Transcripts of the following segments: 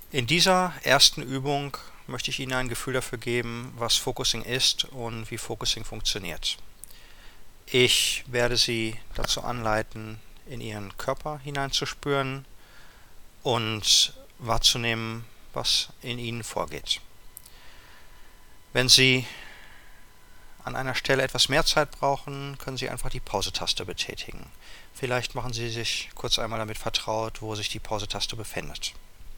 In dieser ersten Übung möchte ich Ihnen ein Gefühl dafür geben, was Focusing ist und wie Focusing funktioniert. Ich werde Sie dazu anleiten, in Ihren Körper hineinzuspüren und wahrzunehmen, was in Ihnen vorgeht. Wenn Sie an einer Stelle etwas mehr Zeit brauchen, können Sie einfach die Pause-Taste betätigen. Vielleicht machen Sie sich kurz einmal damit vertraut, wo sich die Pause-Taste befindet.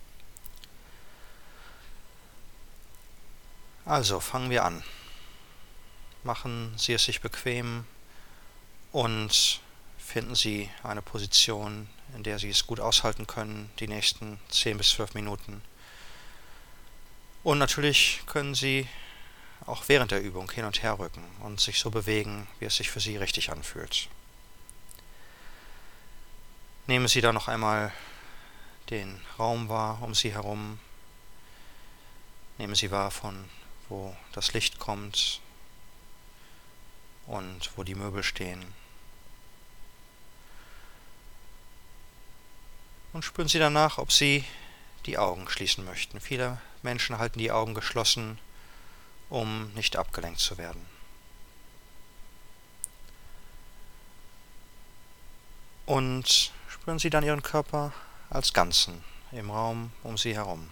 Also, fangen wir an. Machen Sie es sich bequem und finden Sie eine Position, in der Sie es gut aushalten können, die nächsten 10 bis 12 Minuten. Und natürlich können Sie auch während der Übung hin und her rücken und sich so bewegen, wie es sich für Sie richtig anfühlt. Nehmen Sie dann noch einmal den Raum wahr um Sie herum. Nehmen Sie wahr, von wo das Licht kommt und wo die Möbel stehen. Und spüren Sie danach, ob Sie die Augen schließen möchten. Viele Menschen halten die Augen geschlossen, um nicht abgelenkt zu werden. Und spüren Sie dann Ihren Körper als Ganzen im Raum um Sie herum.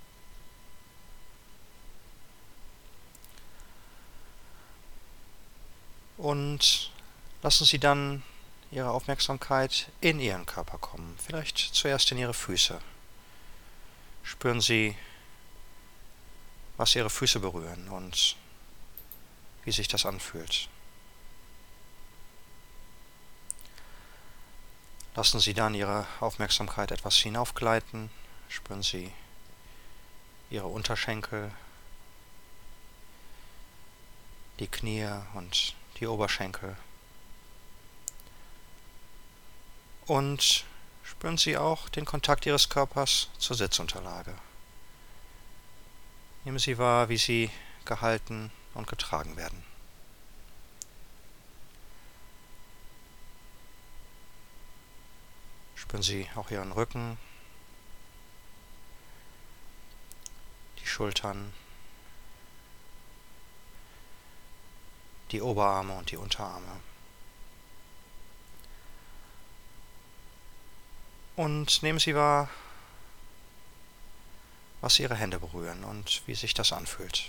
Und lassen Sie dann Ihre Aufmerksamkeit in Ihren Körper kommen. Vielleicht zuerst in Ihre Füße. Spüren Sie, was Ihre Füße berühren und wie sich das anfühlt. Lassen Sie dann Ihre Aufmerksamkeit etwas hinaufgleiten. Spüren Sie Ihre Unterschenkel, die Knie und die Oberschenkel. Und spüren Sie auch den Kontakt Ihres Körpers zur Sitzunterlage. Nehmen Sie wahr, wie Sie gehalten und getragen werden. Spüren Sie auch Ihren Rücken, die Schultern, die Oberarme und die Unterarme. Und nehmen Sie wahr, was Ihre Hände berühren und wie sich das anfühlt.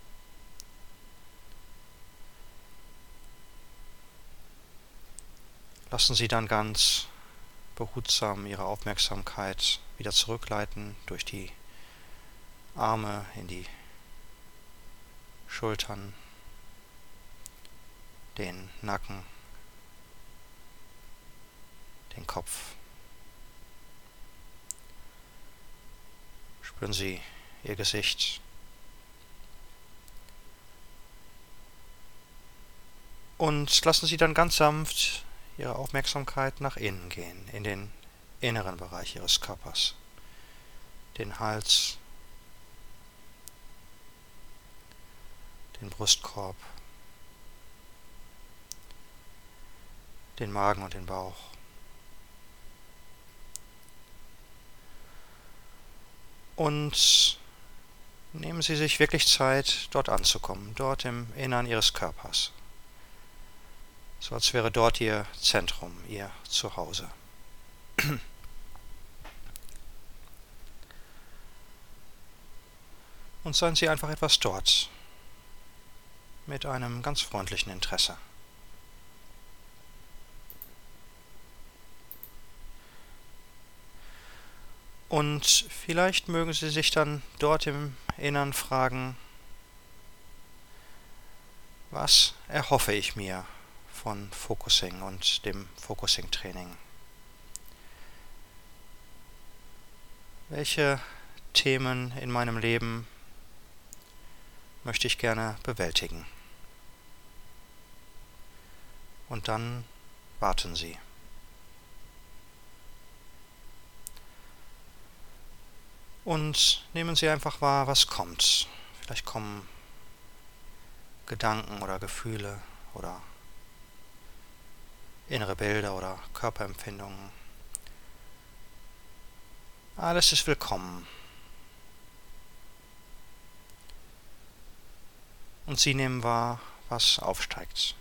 Lassen Sie dann ganz behutsam Ihre Aufmerksamkeit wieder zurückleiten durch die Arme in die Schultern, den Nacken, den Kopf. Spüren Sie Ihr Gesicht. Und lassen Sie dann ganz sanft Ihre Aufmerksamkeit nach innen gehen, in den inneren Bereich Ihres Körpers. Den Hals, den Brustkorb, den Magen und den Bauch. Und nehmen Sie sich wirklich Zeit, dort anzukommen, dort im Innern Ihres Körpers. So als wäre dort Ihr Zentrum, Ihr Zuhause. Und seien Sie einfach etwas dort, mit einem ganz freundlichen Interesse. Und vielleicht mögen Sie sich dann dort im Innern fragen, was erhoffe ich mir von Focusing und dem Focusing-Training? Welche Themen in meinem Leben möchte ich gerne bewältigen? Und dann warten Sie. Und nehmen Sie einfach wahr, was kommt. Vielleicht kommen Gedanken oder Gefühle oder innere Bilder oder Körperempfindungen. Alles ist willkommen. Und Sie nehmen wahr, was aufsteigt.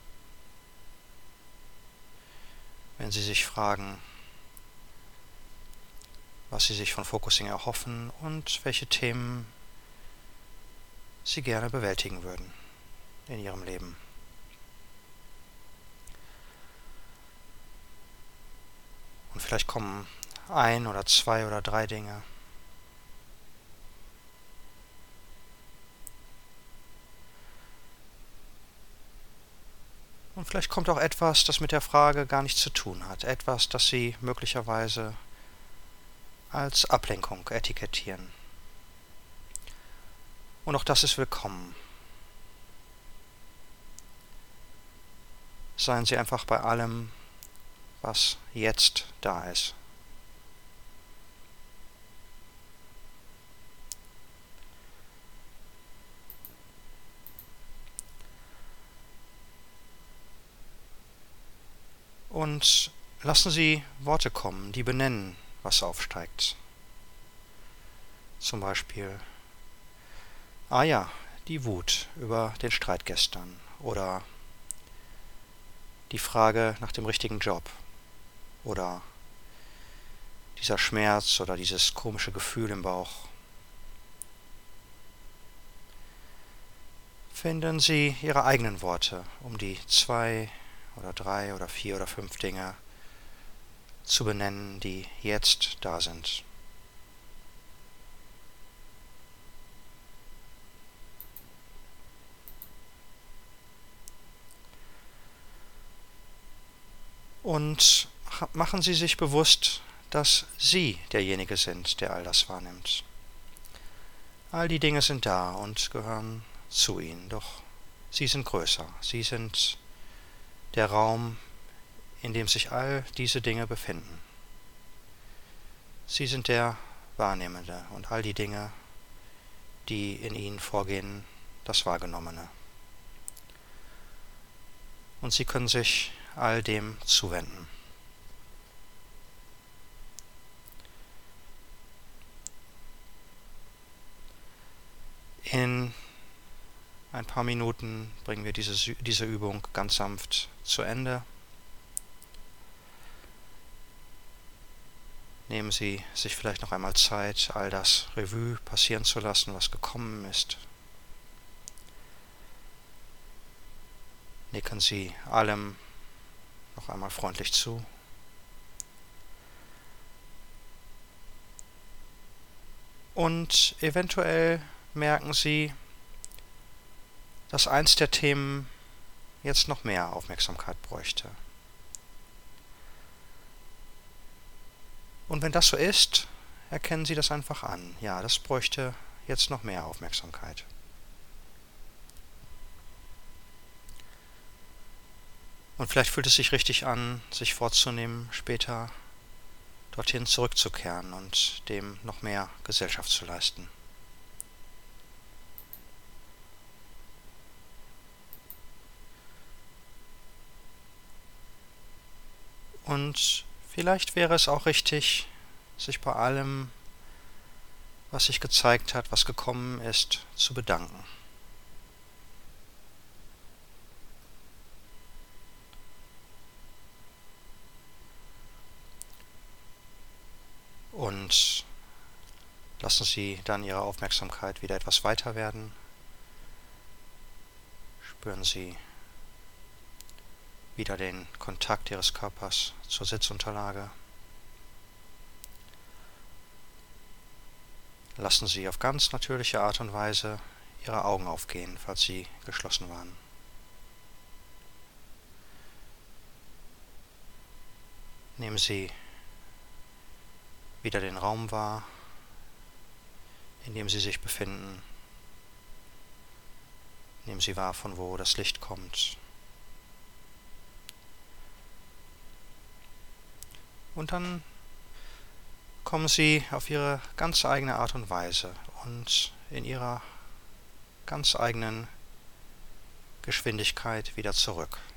Wenn Sie sich fragen, was Sie sich von Focusing erhoffen und welche Themen Sie gerne bewältigen würden in Ihrem Leben. Und vielleicht kommen 1 oder 2 oder 3 Dinge. Und vielleicht kommt auch etwas, das mit der Frage gar nichts zu tun hat. Etwas, das Sie möglicherweise als Ablenkung etikettieren. Und auch das ist willkommen. Seien Sie einfach bei allem, was jetzt da ist. Und lassen Sie Worte kommen, die benennen, was aufsteigt. Zum Beispiel, ah ja, die Wut über den Streit gestern oder die Frage nach dem richtigen Job oder dieser Schmerz oder dieses komische Gefühl im Bauch. Finden Sie Ihre eigenen Worte, um die 2 oder 3 oder 4 oder 5 Dinge zu benennen, die jetzt da sind. Und machen Sie sich bewusst, dass Sie derjenige sind, der all das wahrnimmt. All die Dinge sind da und gehören zu Ihnen, doch Sie sind größer. Sie sind der Raum, in dem sich all diese Dinge befinden. Sie sind der Wahrnehmende und all die Dinge, die in Ihnen vorgehen, das Wahrgenommene. Und Sie können sich all dem zuwenden. In ein paar Minuten bringen wir diese Übung ganz sanft zu Ende. Nehmen Sie sich vielleicht noch einmal Zeit, all das Revue passieren zu lassen, was gekommen ist. Nicken Sie allem noch einmal freundlich zu. Und eventuell merken Sie, dass eins der Themen jetzt noch mehr Aufmerksamkeit bräuchte. Und wenn das so ist, erkennen Sie das einfach an. Ja, das bräuchte jetzt noch mehr Aufmerksamkeit. Und vielleicht fühlt es sich richtig an, sich vorzunehmen, später dorthin zurückzukehren und dem noch mehr Gesellschaft zu leisten. Und vielleicht wäre es auch richtig, sich bei allem, was sich gezeigt hat, was gekommen ist, zu bedanken. Und lassen Sie dann Ihre Aufmerksamkeit wieder etwas weiter werden. Spüren Sie wieder den Kontakt Ihres Körpers zur Sitzunterlage. Lassen Sie auf ganz natürliche Art und Weise Ihre Augen aufgehen, falls sie geschlossen waren. Nehmen Sie wieder den Raum wahr, in dem Sie sich befinden. Nehmen Sie wahr, von wo das Licht kommt. Und dann kommen Sie auf Ihre ganz eigene Art und Weise und in Ihrer ganz eigenen Geschwindigkeit wieder zurück.